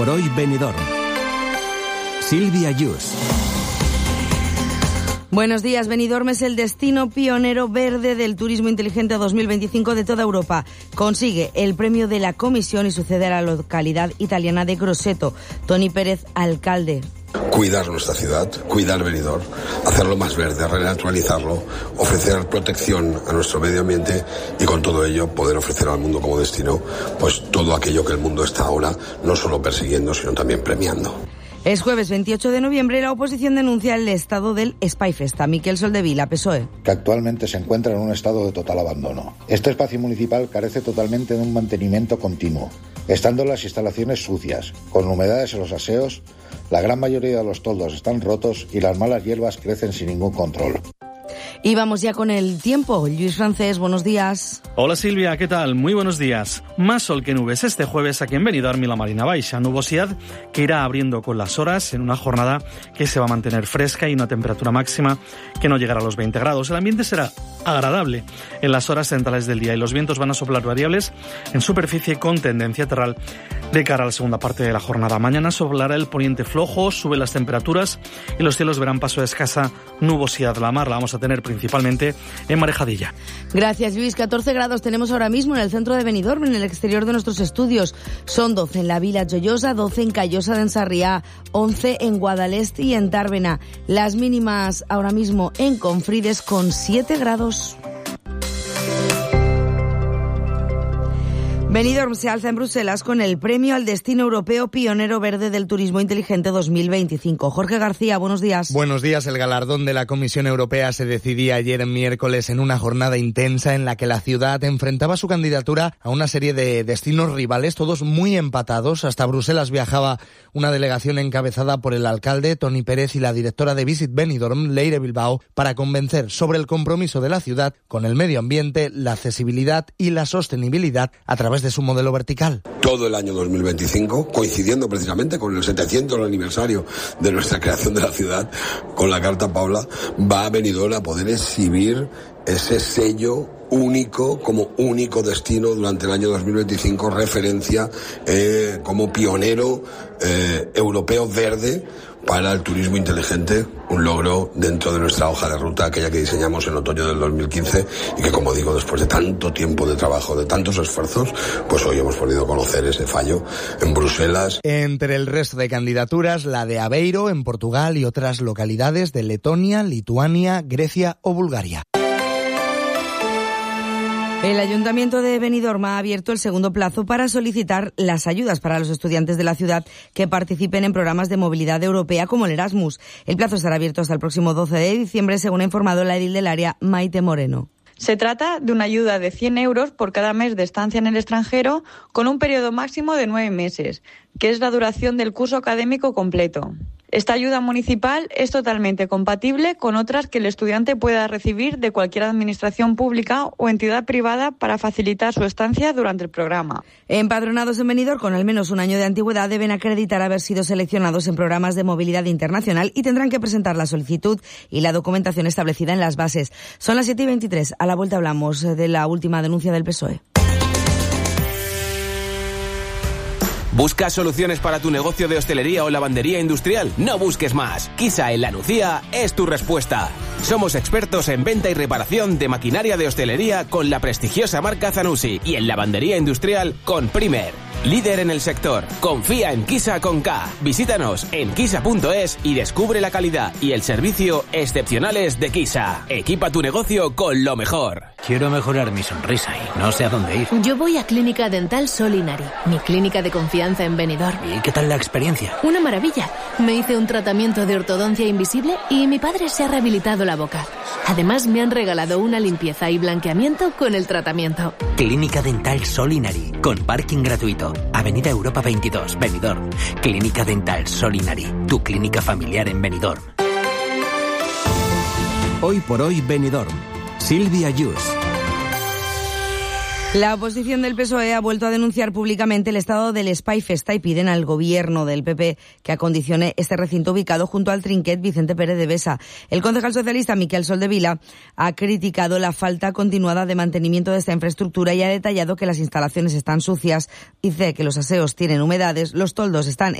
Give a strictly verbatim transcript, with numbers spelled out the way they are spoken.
por hoy Benidorm. Silvia Yus. Buenos días. Benidorm es el destino pionero verde del turismo inteligente dos mil veinticinco de toda Europa. Consigue el premio de la Comisión y sucede a la localidad italiana de Grosseto. Tony Pérez, alcalde. Cuidar nuestra ciudad, cuidar Benidorm, hacerlo más verde, renaturalizarlo, ofrecer protección a nuestro medio ambiente y con todo ello poder ofrecer al mundo como destino pues todo aquello que el mundo está ahora no solo persiguiendo sino también premiando. Es jueves veintiocho de noviembre y la oposición denuncia el estado del Spyfesta. Miquel Soldevila, P S O E. Que actualmente se encuentra en un estado de total abandono. Este espacio municipal carece totalmente de un mantenimiento continuo, estando las instalaciones sucias, con humedades en los aseos, la gran mayoría de los toldos están rotos y las malas hierbas crecen sin ningún control. Y vamos ya con el tiempo. Luis Francés, buenos días. Hola Silvia, ¿qué tal? Muy buenos días. Más sol que nubes este jueves aquí en Benidorm y la Marina Baixa. Nubosidad que irá abriendo con las horas en una jornada que se va a mantener fresca y una temperatura máxima que no llegará a los veinte grados. El ambiente será agradable en las horas centrales del día y los vientos van a soplar variables en superficie con tendencia terral de cara a la segunda parte de la jornada. Mañana soplará el poniente flojo, suben las temperaturas y los cielos verán paso de escasa nubosidad. La mar la vamos a tener principalmente en Marejadilla. Gracias, Luis. catorce grados tenemos ahora mismo en el centro de Benidorm, en el exterior de nuestros estudios. Son doce en la Vila Joyosa, doce en Callosa de Ensarriá, once en Guadalest y en Tárvena. Las mínimas ahora mismo en Confrides con siete grados. Benidorm se alza en Bruselas con el premio al destino europeo pionero verde del turismo inteligente dos mil veinticinco. Jorge García, buenos días. Buenos días. El galardón de la Comisión Europea se decidía ayer miércoles en una jornada intensa en la que la ciudad enfrentaba su candidatura a una serie de destinos rivales, todos muy empatados. Hasta Bruselas viajaba una delegación encabezada por el alcalde Tony Pérez y la directora de Visit Benidorm, Leire Bilbao, para convencer sobre el compromiso de la ciudad con el medio ambiente, la accesibilidad y la sostenibilidad a través de su modelo vertical. Todo el año dos mil veinticinco, coincidiendo precisamente con el setecientos aniversario de nuestra creación de la ciudad, con la Carta Paula, va a Benidorm a poder exhibir ese sello único, como único destino durante el año dos mil veinticinco, referencia eh, como pionero eh, europeo verde para el turismo inteligente, un logro dentro de nuestra hoja de ruta, aquella que diseñamos en otoño del dos mil quince y que, como digo, después de tanto tiempo de trabajo, de tantos esfuerzos, pues hoy hemos podido conocer ese fallo en Bruselas. Entre el resto de candidaturas, la de Aveiro en Portugal y otras localidades de Letonia, Lituania, Grecia o Bulgaria. El Ayuntamiento de Benidorm ha abierto el segundo plazo para solicitar las ayudas para los estudiantes de la ciudad que participen en programas de movilidad europea como el Erasmus. El plazo estará abierto hasta el próximo doce de diciembre, según ha informado la edil del área, Maite Moreno. Se trata de una ayuda de cien euros por cada mes de estancia en el extranjero con un periodo máximo de nueve meses, que es la duración del curso académico completo. Esta ayuda municipal es totalmente compatible con otras que el estudiante pueda recibir de cualquier administración pública o entidad privada para facilitar su estancia durante el programa. Empadronados en Benidorm con al menos un año de antigüedad deben acreditar haber sido seleccionados en programas de movilidad internacional y tendrán que presentar la solicitud y la documentación establecida en las bases. Son las siete y veintitrés. A la vuelta hablamos de la última denuncia del P S O E. ¿Buscas soluciones para tu negocio de hostelería o lavandería industrial? No busques más. Quisa en La Nucía es tu respuesta. Somos expertos en venta y reparación de maquinaria de hostelería con la prestigiosa marca Zanussi y en lavandería industrial con Primer. Líder en el sector. Confía en Quisa con K. Visítanos en quisa punto es y descubre la calidad y el servicio excepcionales de Quisa. Equipa tu negocio con lo mejor. Quiero mejorar mi sonrisa y no sé a dónde ir. Yo voy a Clínica Dental Solinari, mi clínica de confianza en Benidorm. ¿Y qué tal la experiencia? Una maravilla. Me hice un tratamiento de ortodoncia invisible y mi padre se ha rehabilitado la boca. Además, me han regalado una limpieza y blanqueamiento con el tratamiento. Clínica Dental Solinari, con parking gratuito. Avenida Europa veintidós, Benidorm. Clínica Dental Solinari, tu clínica familiar en Benidorm. Hoy por hoy Benidorm. Silvia Yus. La oposición del P S O E ha vuelto a denunciar públicamente el estado del Spyfesta y piden al gobierno del P P que acondicione este recinto ubicado junto al Trinquet Vicente Pérez de Besa. El concejal socialista Miquel Soldevila ha criticado la falta continuada de mantenimiento de esta infraestructura y ha detallado que las instalaciones están sucias, dice que los aseos tienen humedades, los toldos están